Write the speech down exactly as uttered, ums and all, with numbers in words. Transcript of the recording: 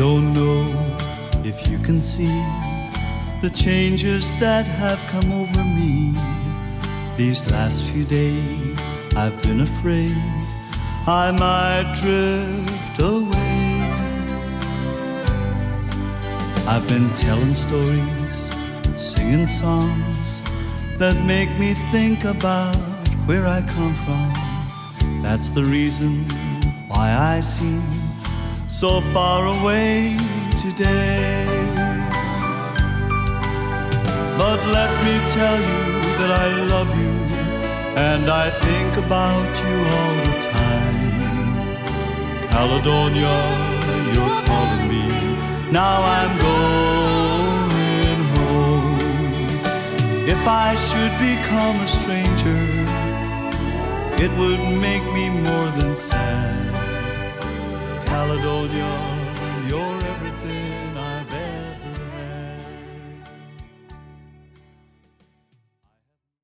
don't know if you can see the changes that have come over me. These last few days I've been afraid I might drift away. I've been telling stories, singing songs that make me think about where I come from. That's the reason why I seem so far away today. But let me tell you that I love you, and I think about you all the time. Caledonia, you're calling me, now I'm going home. If I should become a stranger, it would make me more than sad. Caledonia, you're